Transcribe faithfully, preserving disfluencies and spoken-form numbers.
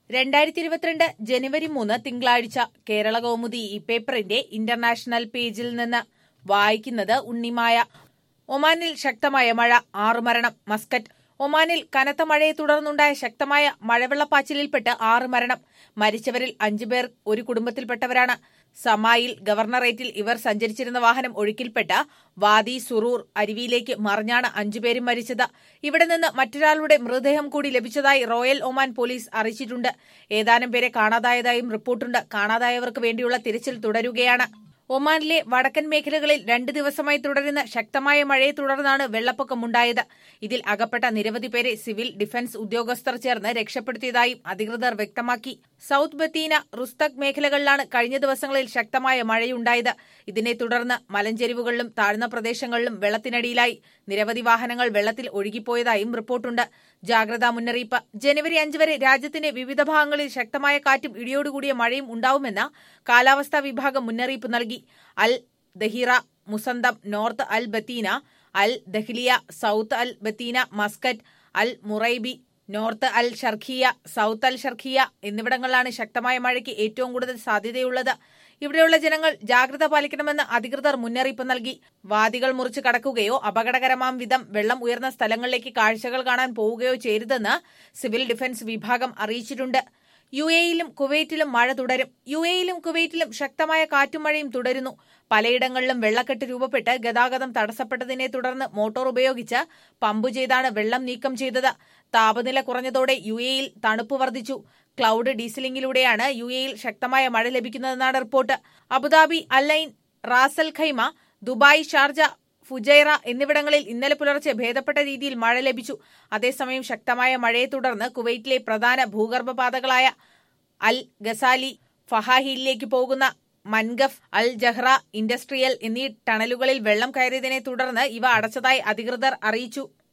രണ്ടായിരത്തി ഇരുപത്തിരണ്ട് ജനുവരി മൂന്ന് തിങ്കളാഴ്ച കേരള കൗമുദി ഈ പേപ്പറിന്റെ ഇന്റർനാഷണൽ പേജിൽ നിന്ന് വായിക്കുന്നത് ഉണ്ണിമായ. ഒമാനിൽ ശക്തമായ മഴ, ആറു മരണം. മസ്കറ്റ്. ഒമാനിൽ കനത്ത മഴയെ തുടർന്നുണ്ടായ ശക്തമായ മഴവെള്ളപ്പാച്ചിലിൽപ്പെട്ട് ആറ് മരണം. മരിച്ചവരിൽ അഞ്ചുപേർ ഒരു കുടുംബത്തിൽപ്പെട്ടവരാണ്. സമായിൽ ഗവർണറേറ്റിൽ ഇവർ സഞ്ചരിച്ചിരുന്ന വാഹനം ഒഴുക്കിൽപ്പെട്ട് വാദി സുറൂർ അരുവിയിലേക്ക് മറിഞ്ഞാണ് അഞ്ചുപേരും മരിച്ചത്. ഇവിടെ നിന്ന് മറ്റൊരാളുടെ മൃതദേഹം കൂടി ലഭിച്ചതായി റോയൽ ഒമാൻ പോലീസ് അറിയിച്ചിട്ടുണ്ട്. ഏതാനും പേരെ കാണാതായതായും റിപ്പോർട്ടുണ്ട്. കാണാതായവർക്ക് വേണ്ടിയുള്ള തിരച്ചിൽ തുടരുകയാണ്. ഒമാനിലെ വടക്കൻ മേഖലകളിൽ രണ്ട് ദിവസമായി തുടരുന്ന ശക്തമായ മഴയെ തുടർന്നാണ് വെള്ളപ്പൊക്കമുണ്ടായത്. ഇതിൽ അകപ്പെട്ട നിരവധി പേരെ സിവിൽ ഡിഫൻസ് ഉദ്യോഗസ്ഥർ ചേർന്ന് രക്ഷപ്പെടുത്തിയതായും അധികൃതർ വ്യക്തമാക്കി. സൌത്ത് ബത്തീന, റുസ്തക് മേഖലകളിലാണ് കഴിഞ്ഞ ദിവസങ്ങളിൽ ശക്തമായ മഴയുണ്ടായത്. ഇതിനെ തുടർന്ന് മലഞ്ചെരിവുകളിലും താഴ്ന്ന പ്രദേശങ്ങളിലും വെള്ളത്തിനടിയിലായി. നിരവധി വാഹനങ്ങൾ വെള്ളത്തിൽ ഒഴുകിപ്പോയതായും റിപ്പോർട്ടുണ്ട്. ജാഗ്രതാ മുന്നറിയിപ്പ്. ജനുവരി അഞ്ച് വരെ രാജ്യത്തിന്റെ വിവിധ ഭാഗങ്ങളിൽ ശക്തമായ കാറ്റും ഇടിയോടുകൂടിയ മഴയും ഉണ്ടാവുമെന്ന് കാലാവസ്ഥാ വിഭാഗം മുന്നറിയിപ്പ് നൽകി. Al Dhahirah, Musandam, North Al Batinah, Al Dakhliyah, South Al Batinah, Muscat, Al Muraibi, North Al Sharqiyah, South Al Sharqiyah എന്നിവിടങ്ങളിലാണ് ശക്തമായ മഴയ്ക്ക് ഏറ്റവും കൂടുതൽ സാധ്യതയുള്ളത്. ഇവിടെയുള്ള ജനങ്ങൾ ജാഗ്രത പാലിക്കണമെന്ന് അധികൃതർ മുന്നറിയിപ്പ് നൽകി. വാദികൾ മുറിച്ച് കടക്കുകയോ അപകടകരമാം വിധം വെള്ളം ഉയർന്ന സ്ഥലങ്ങളിലേക്ക് കാഴ്ചകൾ കാണാൻ പോവുകയോ ചെയ്യരുതെന്ന് സിവിൽ ഡിഫൻസ് വിഭാഗം അറിയിച്ചിട്ടുണ്ട്. യു എയിലും കുവൈറ്റിലും മഴ തുടരും. യു എയിലും കുവൈറ്റിലും ശക്തമായ കാറ്റും മഴയും തുടരുന്നു. പലയിടങ്ങളിലും വെള്ളക്കെട്ട് രൂപപ്പെട്ട് ഗതാഗതം തടസ്സപ്പെട്ടതിനെ തുടർന്ന് മോട്ടോർ ഉപയോഗിച്ച് പമ്പ് ചെയ്താണ് വെള്ളം നീക്കം ചെയ്തത്. താപനില കുറഞ്ഞതോടെ യു എയിൽ തണുപ്പ് വർദ്ധിച്ചു. ക്ലൌഡ് ഡീസലിംഗിലൂടെയാണ് യു എയിൽ ശക്തമായ മഴ ലഭിക്കുന്നതെന്നാണ് report. Abu Dhabi, Al Ain, Ras al Khaimah, Dubai, Sharjah, Fujairah എന്നിവിടങ്ങളിൽ ഇന്നലെ പുലർച്ചെ ഭേദപ്പെട്ട രീതിയിൽ മഴ ലഭിച്ചു. അതേസമയം ശക്തമായ മഴയെ തുടർന്ന് കുവൈറ്റിലെ പ്രധാന ഭൂഗർഭപാതകളായ അൽ ഗസാലി, ഫഹാഹിലേക്ക് പോകുന്ന മൻഗഫ്, അൽ ജഹ്റ, ഇൻഡസ്ട്രിയൽ എന്നീ ടണലുകളിൽ വെള്ളം കയറിയതിനെ തുടർന്ന് ഇവ അടച്ചതായി അധികൃതർ അറിയിച്ചു.